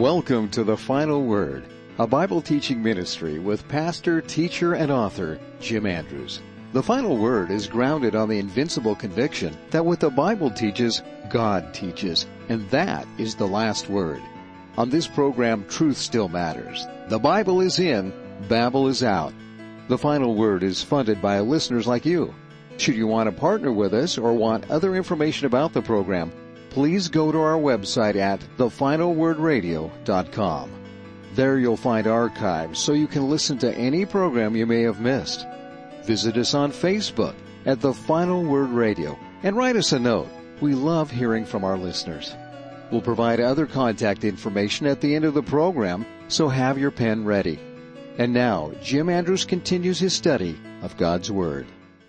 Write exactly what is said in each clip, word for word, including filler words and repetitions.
Welcome to The Final Word, a Bible teaching ministry with pastor, teacher, and author Jim Andrews. The Final Word is grounded on the invincible conviction that what the Bible teaches, God teaches, and that is the last word. On this program, truth still matters. The Bible is in, Babel is out. The Final Word is funded by listeners like you. Should you want to partner with us or want other information about the program, please go to our website at the final word radio dot com. There you'll find archives so you can listen to any program you may have missed. Visit us on Facebook at The Final Word Radio and write us a note. We love hearing from our listeners. We'll provide other contact information at the end of the program, so have your pen ready. And now, Jim Andrews continues his study of God's Word.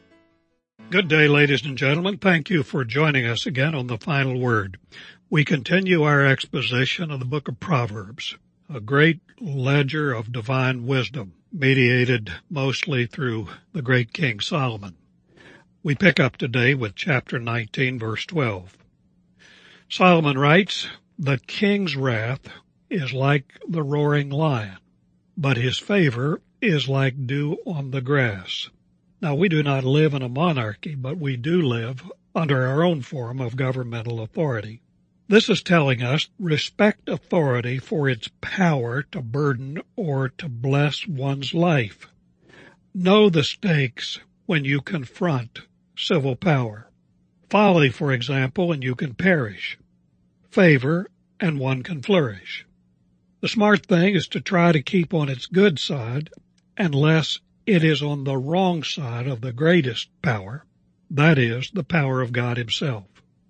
Good day, ladies and gentlemen. Thank you for joining us again on The Final Word. We continue our exposition of the book of Proverbs, a great ledger of divine wisdom, mediated mostly through the great King Solomon. We pick up today with chapter nineteen, verse twelve. Solomon writes, "The king's wrath is like the roaring lion, but his favor is like dew on the grass." Now, we do not live in a monarchy, but we do live under our own form of governmental authority. This is telling us respect authority for its power to burden or to bless one's life. Know the stakes when you confront civil power. Folly, for example, and you can perish. Favor, and one can flourish. The smart thing is to try to keep on its good side, unless it is on the wrong side of the greatest power, that is, the power of God himself.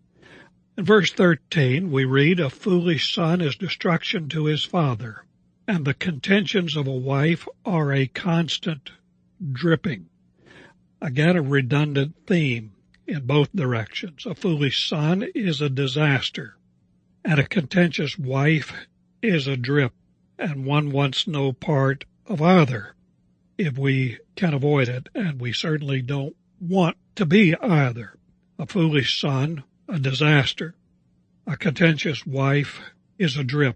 In verse thirteen, we read, "A foolish son is destruction to his father, and the contentions of a wife are a constant dripping." Again, a redundant theme in both directions. A foolish son is a disaster, and a contentious wife is a drip, and one wants no part of either, if we can avoid it, and we certainly don't want to be either. A foolish son, a disaster. A contentious wife is a drip.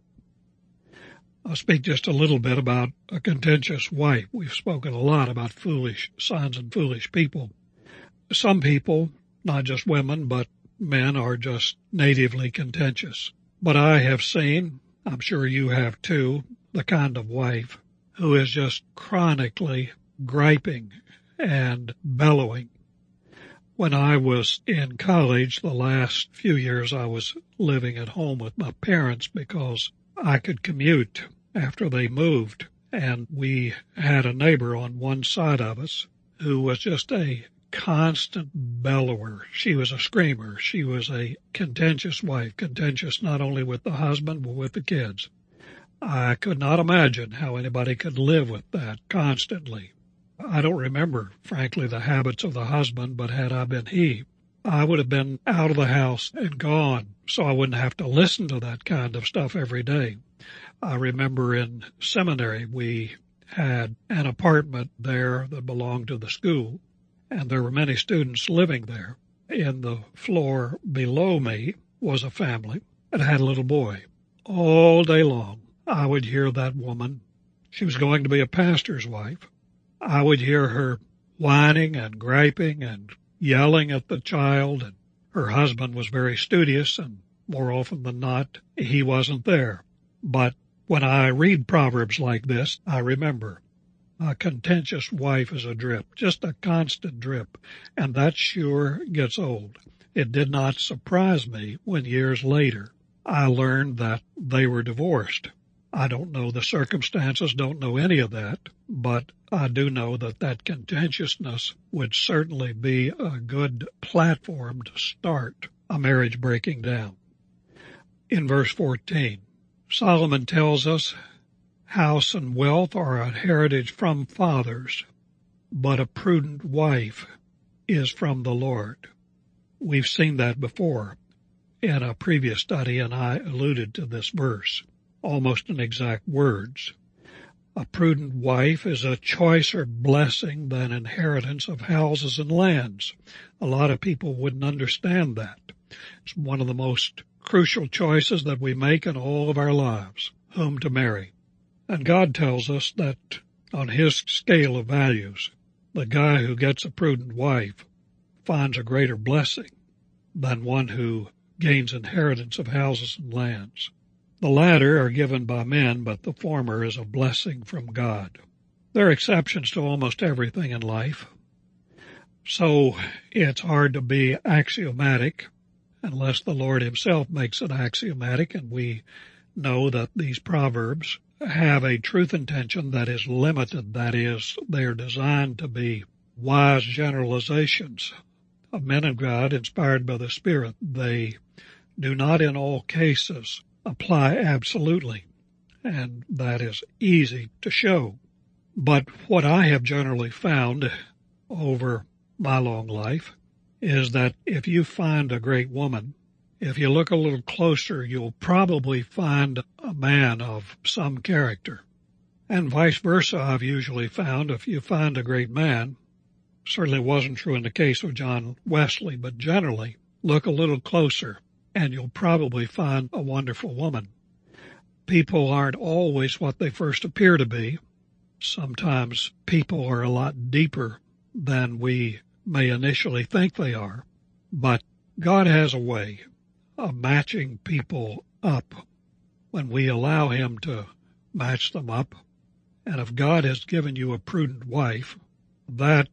I'll speak just a little bit about a contentious wife. We've spoken a lot about foolish sons and foolish people. Some people, not just women, but men, are just natively contentious. But I have seen, I'm sure you have too, the kind of wife who is just chronically griping and bellowing. When I was in college, the last few years I was living at home with my parents because I could commute after they moved, and we had a neighbor on one side of us who was just a constant bellower. She was a screamer. She was a contentious wife, contentious not only with the husband but with the kids. I could not imagine how anybody could live with that constantly. I don't remember, frankly, the habits of the husband, but had I been he, I would have been out of the house and gone, so I wouldn't have to listen to that kind of stuff every day. I remember in seminary we had an apartment there that belonged to the school, and there were many students living there. In the floor below me was a family that had a little boy. All day long, I would hear that woman. She was going to be a pastor's wife. I would hear her whining and griping and yelling at the child, and her husband was very studious, and more often than not, he wasn't there. But when I read Proverbs like this, I remember a contentious wife is a drip, just a constant drip, and that sure gets old. It did not surprise me when years later I learned that they were divorced. I don't know the circumstances, don't know any of that, but I do know that that contentiousness would certainly be a good platform to start a marriage breaking down. In verse fourteen, Solomon tells us, "House and wealth are a heritage from fathers, but a prudent wife is from the Lord." We've seen that before in a previous study, and I alluded to this verse, almost in exact words. A prudent wife is a choicer blessing than inheritance of houses and lands. A lot of people wouldn't understand that. It's one of the most crucial choices that we make in all of our lives. whom to marry. And God tells us that on his scale of values, the guy who gets a prudent wife finds a greater blessing than one who gains inheritance of houses and lands. The latter are given by men, but the former is a blessing from God. There are exceptions to almost everything in life, so it's hard to be axiomatic unless the Lord himself makes it axiomatic, and we know that these proverbs have a truth intention that is limited. That is, they are designed to be wise generalizations of men of God inspired by the Spirit. They do not in all cases apply absolutely, and that is easy to show. But what I have generally found over my long life is that if you find a great woman, if you look a little closer, you'll probably find a man of some character. And vice versa, I've usually found if you find a great man, certainly wasn't true in the case of John Wesley, but generally look a little closer and you'll probably find a wonderful woman. People aren't always what they first appear to be. Sometimes people are a lot deeper than we may initially think they are, but God has a way of matching people up when we allow him to match them up. And if God has given you a prudent wife, that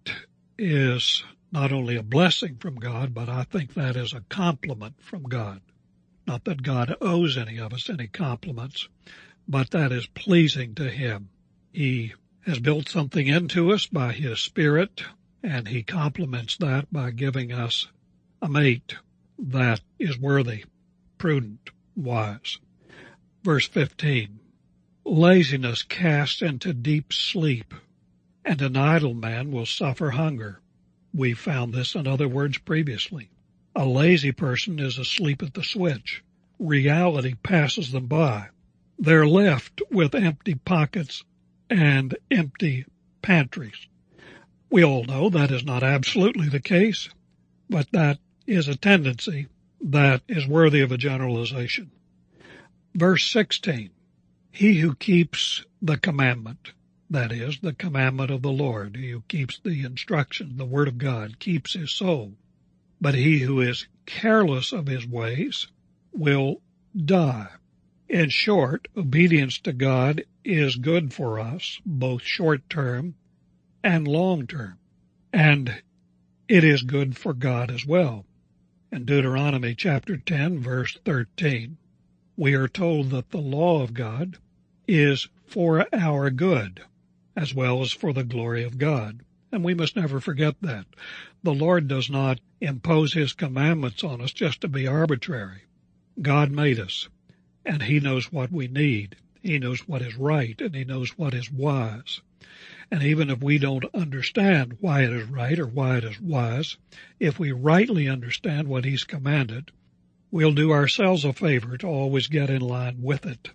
is not only a blessing from God, but I think that is a compliment from God. Not that God owes any of us any compliments, but that is pleasing to him. He has built something into us by his Spirit, and he compliments that by giving us a mate that is worthy, prudent, wise. Verse fifteen, laziness casts into deep sleep, and an idle man will suffer hunger. We found this in other words previously. A lazy person is asleep at the switch. Reality passes them by. They're left with empty pockets and empty pantries. We all know that is not absolutely the case, but that is a tendency that is worthy of a generalization. Verse sixteen, he who keeps the commandment, that is, the commandment of the Lord, he who keeps the instruction, the word of God, keeps his soul. But he who is careless of his ways will die. In short, obedience to God is good for us, both short-term and long-term. And it is good for God as well. In Deuteronomy chapter ten, verse thirteen, we are told that the law of God is for our good, as well as for the glory of God. And we must never forget that. The Lord does not impose his commandments on us just to be arbitrary. God made us, and he knows what we need. He knows what is right, and he knows what is wise. And even if we don't understand why it is right or why it is wise, if we rightly understand what he's commanded, we'll do ourselves a favor to always get in line with it.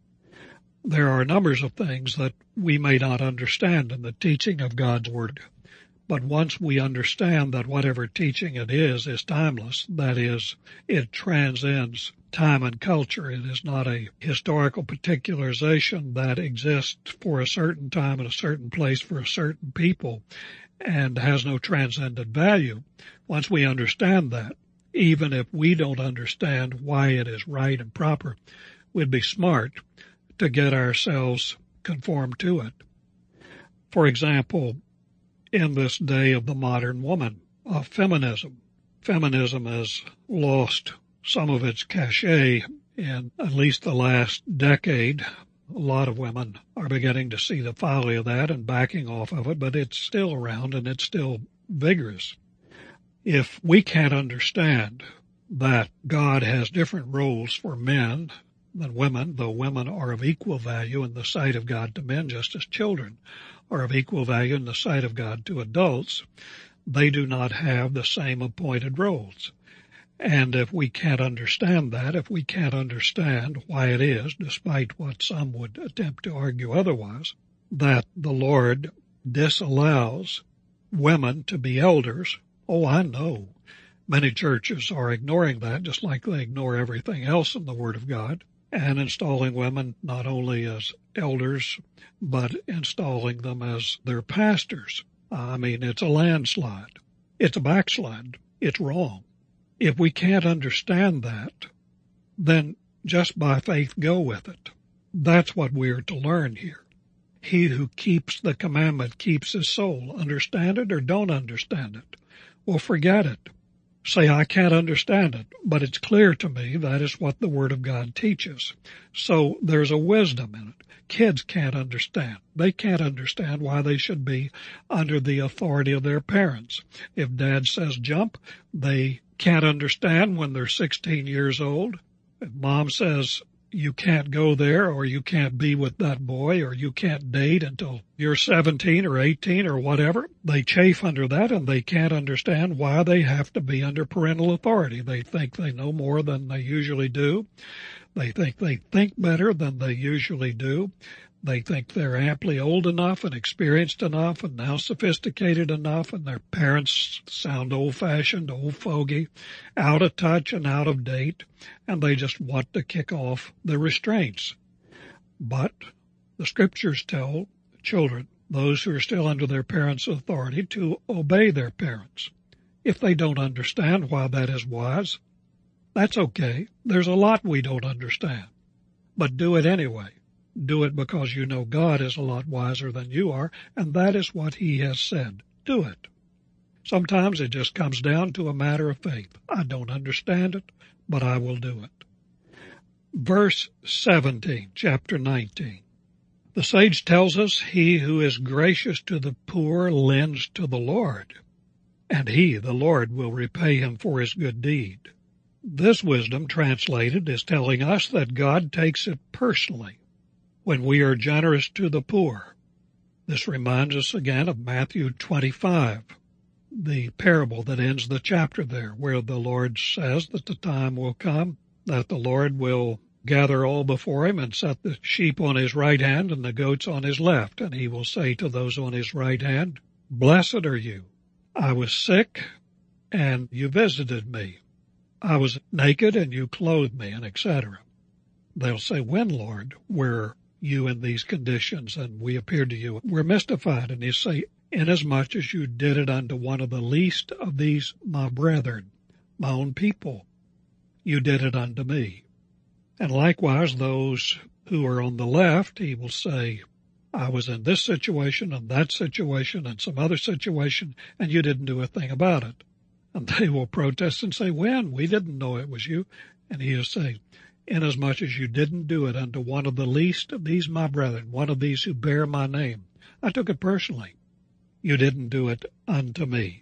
There are numbers of things that we may not understand in the teaching of God's Word. But once we understand that whatever teaching it is is timeless, that is, it transcends time and culture. It is not a historical particularization that exists for a certain time and a certain place for a certain people and has no transcendent value. Once we understand that, even if we don't understand why it is right and proper, we'd be smart to get ourselves conformed to it. For example, in this day of the modern woman, of feminism, feminism has lost some of its cachet in at least the last decade. A lot of women are beginning to see the folly of that and backing off of it, but it's still around and it's still vigorous. If we can't understand that God has different roles for men than women, though women are of equal value in the sight of God to men, just as children are of equal value in the sight of God to adults, they do not have the same appointed roles. And if we can't understand that, if we can't understand why it is, despite what some would attempt to argue otherwise, that the Lord disallows women to be elders, oh, I know many churches are ignoring that, just like they ignore everything else in the Word of God. and installing women not only as elders, but installing them as their pastors. I mean, it's a landslide. It's a backslide. It's wrong. If we can't understand that, then just by faith go with it. That's what we're to learn here. He who keeps the commandment keeps his soul. Understand it or don't understand it? Well, forget it. Say, I can't understand it, but it's clear to me that is what the Word of God teaches. So there's a wisdom in it. Kids can't understand. They can't understand why they should be under the authority of their parents. If Dad says jump, they can't understand when they're sixteen years old. If Mom says you can't go there, or you can't be with that boy, or you can't date until you're seventeen or eighteen or whatever, they chafe under that, and they can't understand why they have to be under parental authority. They think they know more than they usually do. They think they think better than they usually do. They think they're amply old enough and experienced enough and now sophisticated enough, and their parents sound old-fashioned, old fogey, out of touch and out of date, and they just want to kick off the restraints. But the Scriptures tell children, those who are still under their parents' authority, to obey their parents. If they don't understand why that is wise, that's okay. There's a lot we don't understand, but do it anyway. Do it because you know God is a lot wiser than you are, and that is what He has said. Do it. Sometimes it just comes down to a matter of faith. I don't understand it, but I will do it. Verse seventeen, chapter nineteen. The sage tells us, he who is gracious to the poor lends to the Lord, and He, the Lord, will repay him for his good deed. This wisdom, translated, is telling us that God takes it personally when we are generous to the poor. This reminds us again of Matthew twenty-five, the parable that ends the chapter there, where the Lord says that the time will come that the Lord will gather all before Him and set the sheep on His right hand and the goats on His left. And He will say to those on His right hand, Blessed are you. I was sick, and you visited me. I was naked, and you clothed me, and et cetera. They'll say, When, Lord, were you in these conditions, and we appeared to you? We're mystified. And He say, Inasmuch as you did it unto one of the least of these my brethren, my own people, you did it unto me. And likewise, those who are on the left, He will say, I was in this situation and that situation and some other situation, and you didn't do a thing about it. And they will protest and say, When? We didn't know it was you. And He will say, Inasmuch as you didn't do it unto one of the least of these my brethren, one of these who bear my name, I took it personally. You didn't do it unto me.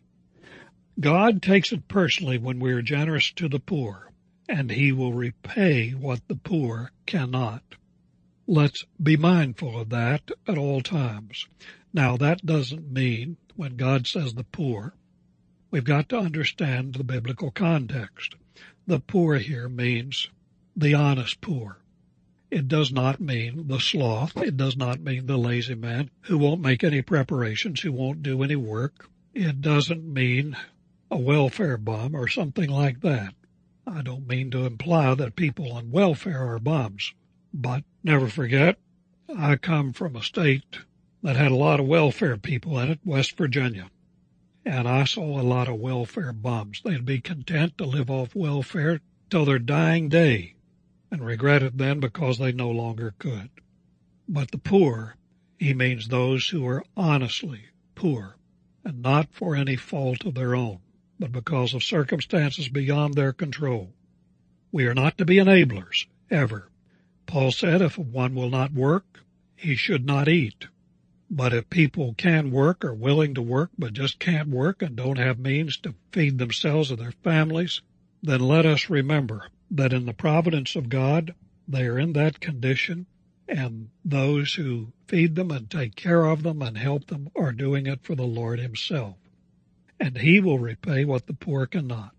God takes it personally when we are generous to the poor, and He will repay what the poor cannot. Let's be mindful of that at all times. Now, that doesn't mean when God says the poor, we've got to understand the biblical context. The poor here means the honest poor. It does not mean the sloth. It does not mean the lazy man who won't make any preparations, who won't do any work. It doesn't mean a welfare bum or something like that. I don't mean to imply that people on welfare are bums, but never forget, I come from a state that had a lot of welfare people in it, West Virginia, and I saw a lot of welfare bums. They'd be content to live off welfare till their dying day, and regret it then because they no longer could. But the poor, He means those who are honestly poor, and not for any fault of their own, but because of circumstances beyond their control. We are not to be enablers, ever. Paul said if one will not work, he should not eat. But if people can work, are willing to work, but just can't work and don't have means to feed themselves or their families, then let us remember that in the providence of God, they are in that condition, and those who feed them and take care of them and help them are doing it for the Lord Himself. And He will repay what the poor cannot.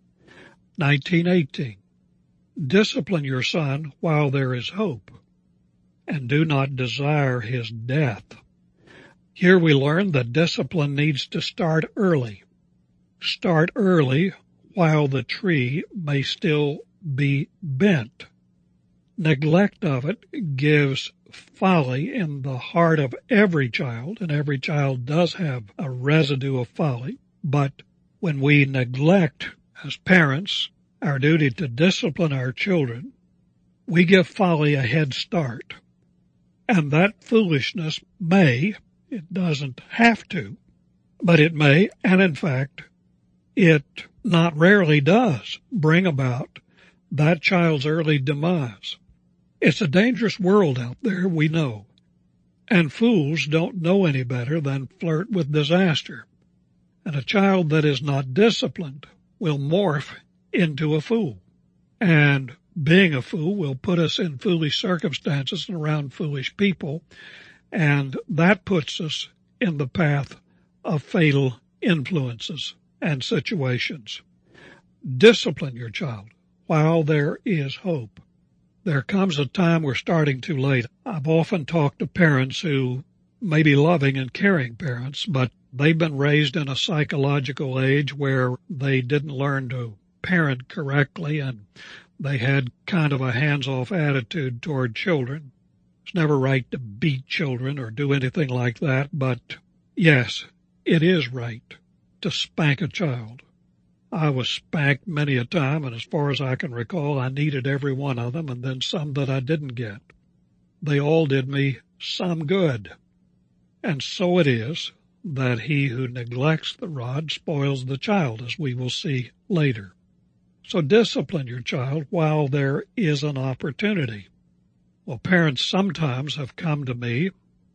nineteen eighteen. Discipline your son while there is hope, and do not desire his death. Here we learn that discipline needs to start early. Start early while the tree may still be bent. neglect of it gives folly in the heart of every child, and every child does have a residue of folly. But when we neglect, as parents, our duty to discipline our children, we give folly a head start. And that foolishness may, it doesn't have to, but it may, and in fact, it not rarely does bring about that child's early demise. It's a dangerous world out there, we know, and fools don't know any better than flirt with disaster. And a child that is not disciplined will morph into a fool. And being a fool will put us in foolish circumstances and around foolish people, and that puts us in the path of fatal influences and situations. Discipline your child while there is hope. There comes a time we're starting too late. I've often talked to parents who may be loving and caring parents, but they've been raised in a psychological age where they didn't learn to parent correctly, and they had kind of a hands-off attitude toward children. It's never right to beat children or do anything like that, but yes, it is right to spank a child. I was spanked many a time, and as far as I can recall, I needed every one of them, and then some that I didn't get. They all did me some good. And so it is that he who neglects the rod spoils the child, as we will see later. So discipline your child while there is an opportunity. Well, parents sometimes have come to me,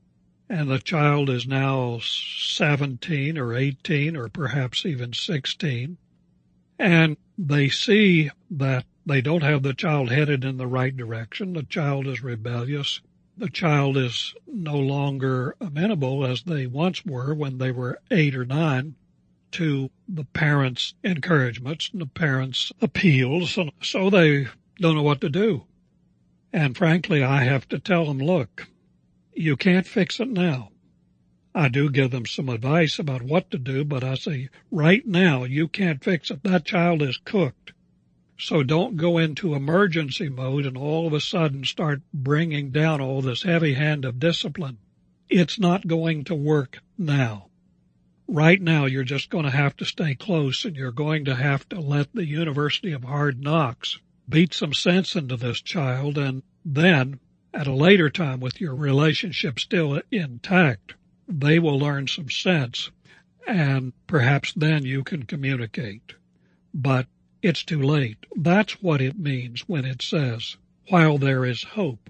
and the child is now seventeen or eighteen or perhaps even sixteen, and they see that they don't have the child headed in the right direction. The child is rebellious. The child is no longer amenable, as they once were when they were eight or nine, to the parents' encouragements and the parents' appeals, and so they don't know what to do. And frankly, I have to tell them, look, you can't fix it now. I do give them some advice about what to do, but I say, right now, you can't fix it. That child is cooked. So don't go into emergency mode and all of a sudden start bringing down all this heavy hand of discipline. It's not going to work now. Right now, you're just going to have to stay close, and you're going to have to let the University of Hard Knocks beat some sense into this child, and then, at a later time with your relationship still intact, they will learn some sense, and perhaps then you can communicate. But it's too late. That's what it means when it says, while there is hope.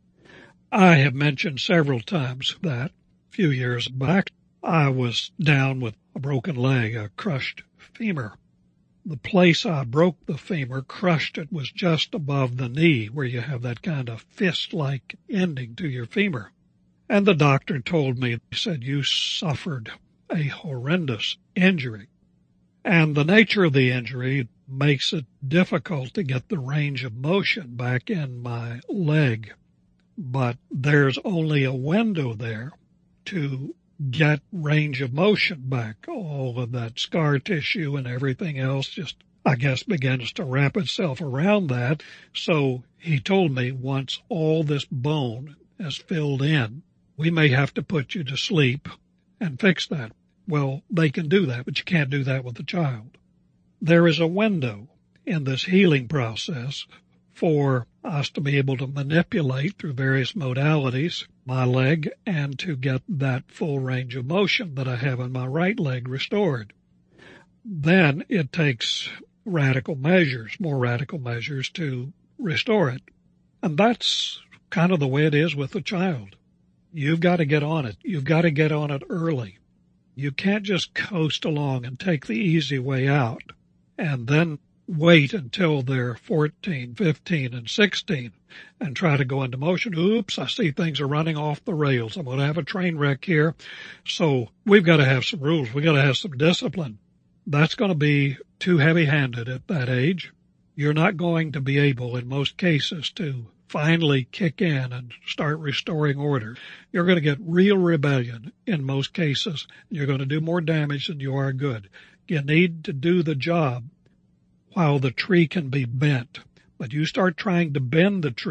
I have mentioned several times that a few years back, I was down with a broken leg, a crushed femur. The place I broke the femur, crushed it, was just above the knee, where you have that kind of fist-like ending to your femur. And the doctor told me, he said, you suffered a horrendous injury. And the nature of the injury makes it difficult to get the range of motion back in my leg. But there's only a window there to get range of motion back. All of that scar tissue and everything else just, I guess, begins to wrap itself around that. So he told me once all this bone is filled in, we may have to put you to sleep and fix that. Well, they can do that, but you can't do that with a child. There is a window in this healing process for us to be able to manipulate through various modalities my leg and to get that full range of motion that I have in my right leg restored. Then it takes radical measures, more radical measures to restore it. And that's kind of the way it is with a child. You've got to get on it. You've got to get on it early. You can't just coast along and take the easy way out and then wait until they're fourteen, fifteen, and sixteen and try to go into motion. Oops, I see things are running off the rails. I'm going to have a train wreck here. So we've got to have some rules. We've got to have some discipline. That's going to be too heavy-handed at that age. You're not going to be able, in most cases, to finally kick in and start restoring order. You're going to get real rebellion in most cases. You're going to do more damage than you are good. You need to do the job while the tree can be bent. But you start trying to bend the tree,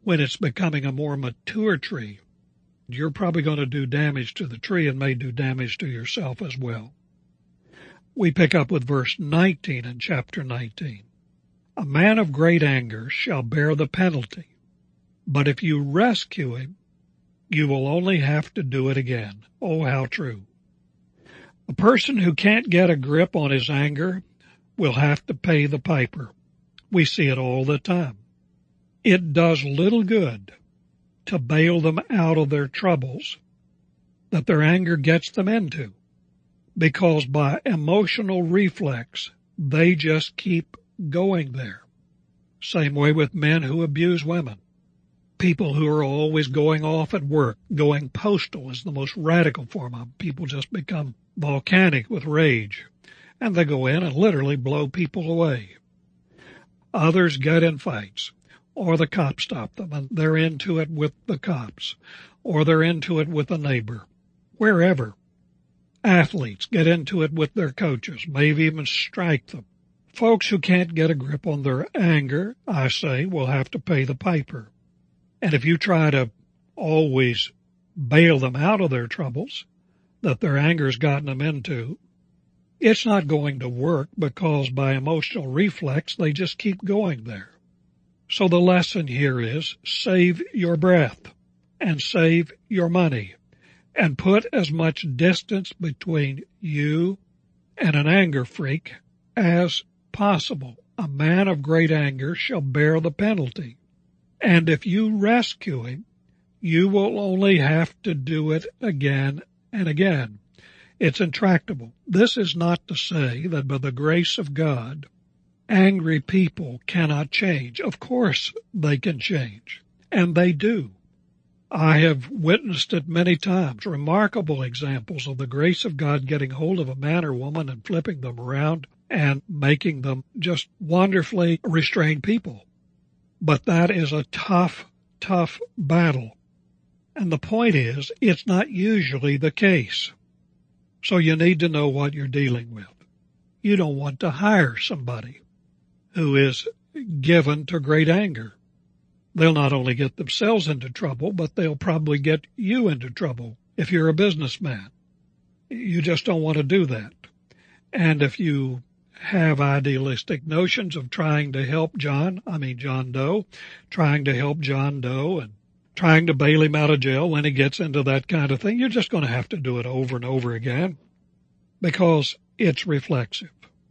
when it's becoming a more mature tree, you're probably going to do damage to the tree and may do damage to yourself as well. We pick up with verse nineteen in chapter nineteen. A man of great anger shall bear the penalty, but if you rescue him, you will only have to do it again. Oh, how true. A person who can't get a grip on his anger will have to pay the piper. We see it all the time. It does little good to bail them out of their troubles that their anger gets them into, because by emotional reflex, they just keep going there. Same way with men who abuse women. People who are always going off at work, going postal is the most radical form of it. People just become volcanic with rage, and they go in and literally blow people away. Others get in fights, or the cops stop them, and they're into it with the cops, or they're into it with a neighbor, wherever. Athletes get into it with their coaches, maybe even strike them. Folks who can't get a grip on their anger, I say, will have to pay the piper. And if you try to always bail them out of their troubles that their anger's gotten them into, it's not going to work, because by emotional reflex, they just keep going there. So the lesson here is save your breath and save your money and put as much distance between you and an anger freak as possible. A man of great anger shall bear the penalty. And if you rescue him, you will only have to do it again and again. It's intractable. This is not to say that by the grace of God, angry people cannot change. Of course they can change, and they do. I have witnessed it many times, remarkable examples of the grace of God getting hold of a man or woman and flipping them around and making them just wonderfully restrained people. But that is a tough, tough battle. And the point is, it's not usually the case. So you need to know what you're dealing with. You don't want to hire somebody who is given to great anger. They'll not only get themselves into trouble, but they'll probably get you into trouble if you're a businessman. You just don't want to do that. And if you have idealistic notions of trying to help John, I mean John Doe, trying to help John Doe and trying to bail him out of jail when he gets into that kind of thing, you're just going to have to do it over and over again because it's reflexive.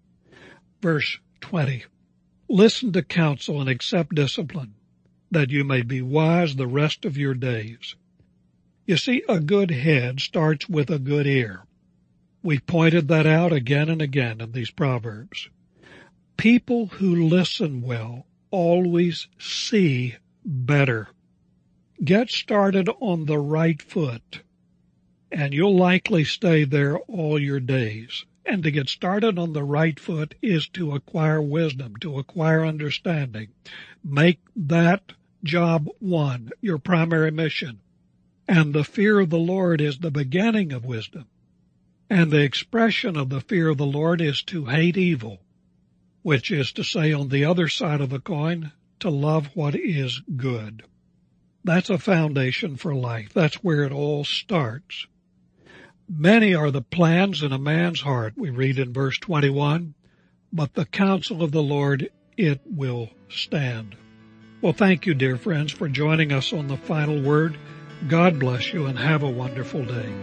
Verse twenty, listen to counsel and accept discipline, that you may be wise the rest of your days. You see, a good head starts with a good ear. We've pointed that out again and again in these Proverbs. People who listen well always see better. Get started on the right foot, and you'll likely stay there all your days. And to get started on the right foot is to acquire wisdom, to acquire understanding. Make that job one, your primary mission. And the fear of the Lord is the beginning of wisdom. And the expression of the fear of the Lord is to hate evil, which is to say, on the other side of the coin, to love what is good. That's a foundation for life. That's where it all starts. Many are the plans in a man's heart, we read in verse twenty-one, but the counsel of the Lord, it will stand. Well, thank you, dear friends, for joining us on the Final Word. God bless you and have a wonderful day.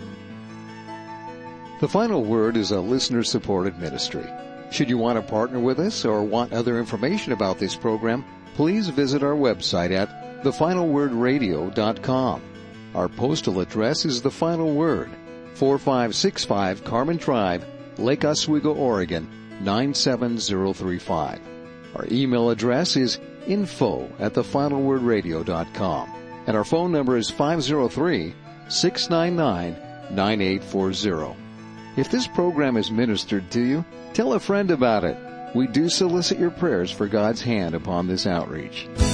The Final Word is a listener-supported ministry. Should you want to partner with us or want other information about this program, please visit our website at the final word radio dot com. Our postal address is The Final Word, four five six five Carmen Drive, Lake Oswego, Oregon, nine seven zero three five. Our email address is info at the final word radio dot com. And our phone number is five zero three, six nine nine, nine eight four zero. If this program is ministered to you, tell a friend about it. We do solicit your prayers for God's hand upon this outreach.